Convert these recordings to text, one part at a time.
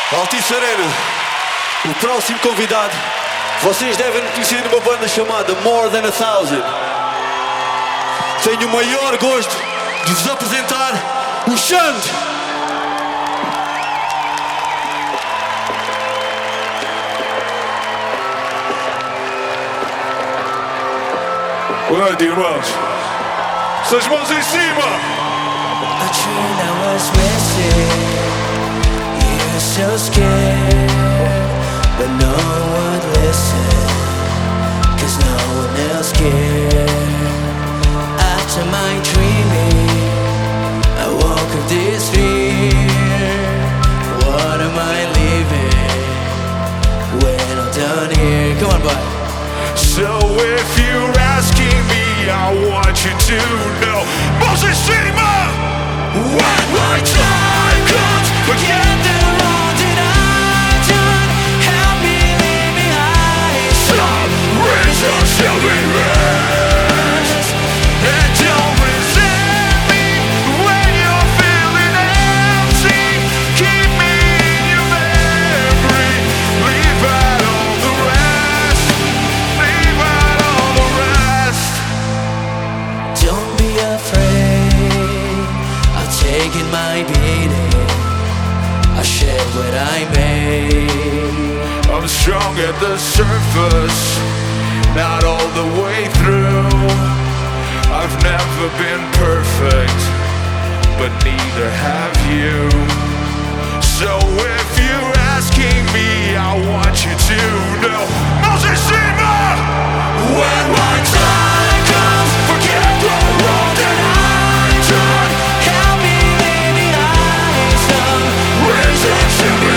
Altice Arena, o próximo convidado, vocês devem conhecer uma banda chamada More Than 1000. Tenho o maior gosto de vos apresentar o Xande. Boa noite, irmãos. Suas mãos em cima! A train I was missing. You're so scared, but no one would listen, 'cause no one else cared. After my dreaming, I woke up this fear. What am I living when I'm done here? Come on, boy. So if you're asking me, I want you to know, mãos em cima! When my time comes, Forget the wrong that I've done. Help me leave behind some reason shall be rest. And don't resent me when you're feeling empty. Keep me in your memory. Leave out all the rest. Leave out all the rest. Don't be afraid, I've taken my beating. I shed what I made. I'm strong at the surface, not all the way through. I've never been perfect, but neither have you. So if you're asking me, I want you to know, Moses Sima! When my time comes, forget the wrong that I've done. Help me leave behind some Reason to be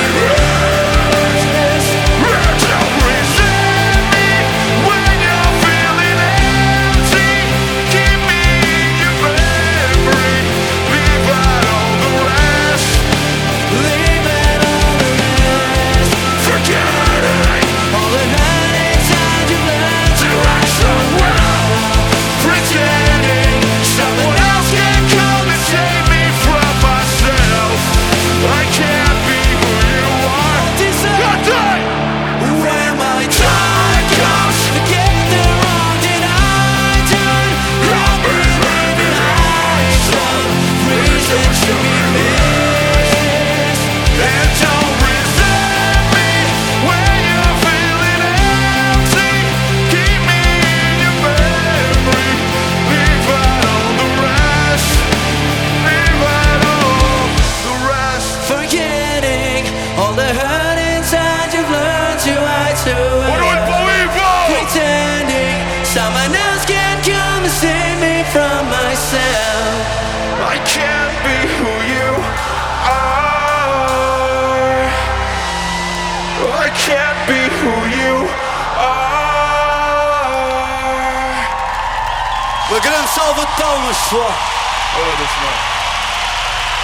rest. Don't resent me when you're feeling empty. Keep me in your memory. Leave out all the rest. leave it all the rest. Forgetting All the hurting times you've learned to act so well. Pretending someone else can come and save me from myself. I can't be who you are. God damn! when my time comes. Forget the wrong that I've done. Help me leave behind some reason to be missed. And don't resent me when you're feeling empty. Keep me in your memory. Leave out all the rest. Leave out all the rest. Forgetting all the hurting times you've learned to hide so What do I well. believe of? Pretending someone else can come and save me from myself. I can't be who you are. I can't be who you are. Uma grande salva de palmas, pessoal. Oh, that's not.